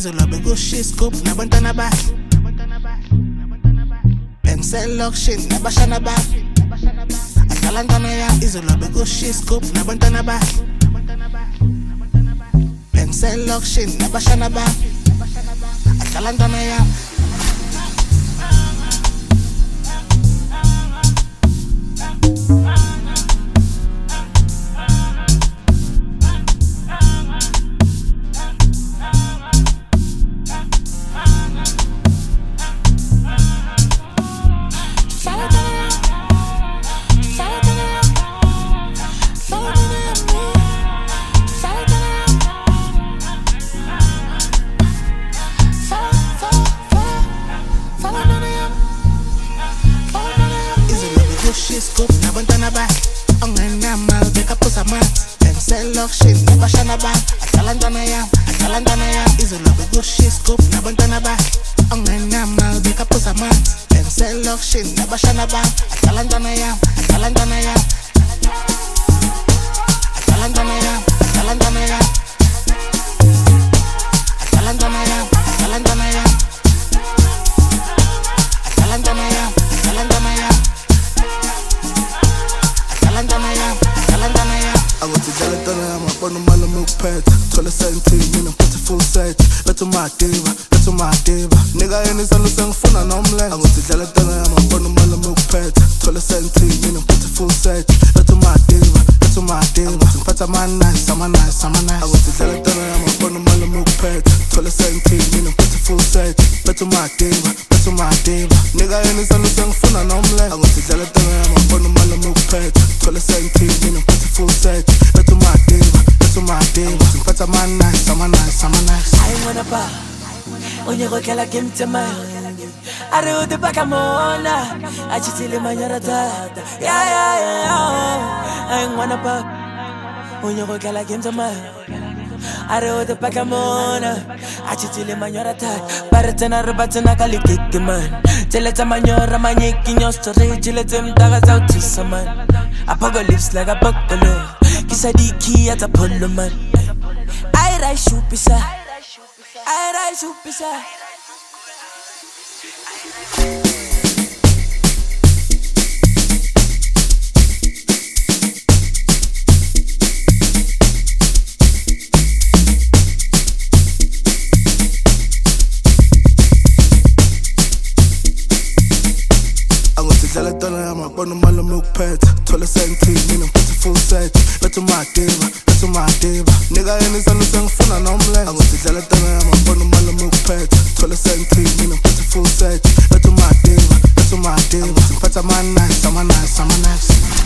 izolo bekushisa nabantwana bakhe Pencil auction nabashana bakhe Adlala ntwana yam izolo bekushisa nabantwana bakhe Pencil auction nabashana bakhe Adlala ntwana yam Scoop, nabantwana bakhe ongenamal bekaphuza amanzi Pencil auction nabashana bakhe adlala ntwana yam izolo bekushisa scoop nabantwana bakhe ongenamal bekaphuza amanzi Pencil auction nabashana bakhe adlala ntwana yam adlala ntwana yam adlala ntwana yam adlala ntwana yam adlala ntwana yam adlala ntwana yam adlala ntwana yam adlala ntwana yam Angotidlala ntwana yami ngabona umalume ukuphetha Thola sentini mina ngiphethe full set Bethu madiba Nika yena isandla sengifuna nomlenze Angotidlala ntwana yami ngabona umalume ukuphetha Thola sentini mina ngiphethe full set Bethu madiba Ngiphethe ama-nice Angotidlala ntwana yami ngabona umalume ukuphetha Thola sentini mina ngiphethe full set Bethu madiba Nika yena isandla sengifuna nomlenze Angotidlala ntwana yami ngabona umalume ukuphetha Thola sentini mina ngiphethe full set Bethu madiba Ngiphethe ama-nice I wanna buy Onye go kela game tema Are o de bakamona Achitile manyara tata I wanna buy Onye go kela game tema Are o de bakamona Achitile manyara tata Baratena rebatena kali kike man Teleta manyora manyeki nyostori Chilete mtaga sauti saman Apocalypse like a buckle Kisa diki at a polo man I rise shupisa Angotidlala ntwana yami ngabona umalume ukuphetha Thola sentini mina ngiphethe full set Bethu madiba Nika yena isandla sengifuna nomlenze Angotidlala ntwana yami ngabona umalume ukuphetha Thola sentini mina ngiphethe full set Bethu madiba Ngiphethe ama-nice